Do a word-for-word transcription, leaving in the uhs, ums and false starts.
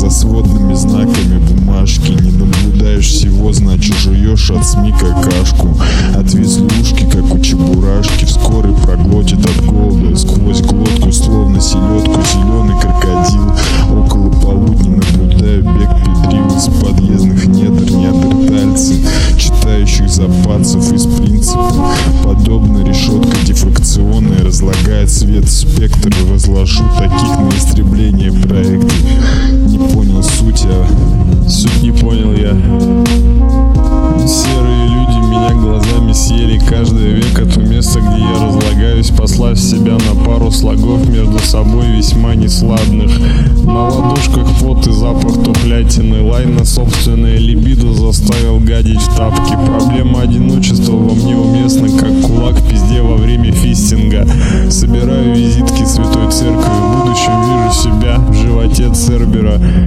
со сводными знаками бумажки. Не наблюдаешь всего, значит жуешь от СМИ какашку. От везлушки, как у чебурашки, вскоре проглотит от голода сквозь глотку, словно селедку, зеленый крокодил. Около полудня наблюдаю бег педрил из подъездных недр неандертальцы, читающих запасов из принципа. Подобно решетка дифракционная разлагает свет спектр. Разложу таких на истребление проекты. Не понял суть, а Суть не понял я. Серые люди меня глазами съели. Каждое век это место, где я разлагаюсь, послав себя на пару слогов между собой весьма несладных. На ладошках пот и запах тухлятины. Лай на собственное либидо заставил гадить в тапки. Проблема одиночества во мне уместна, как кулак в пизде во время фистинга. Собираю визитки Святой Церкви. В будущем вижу себя в животе Цербера.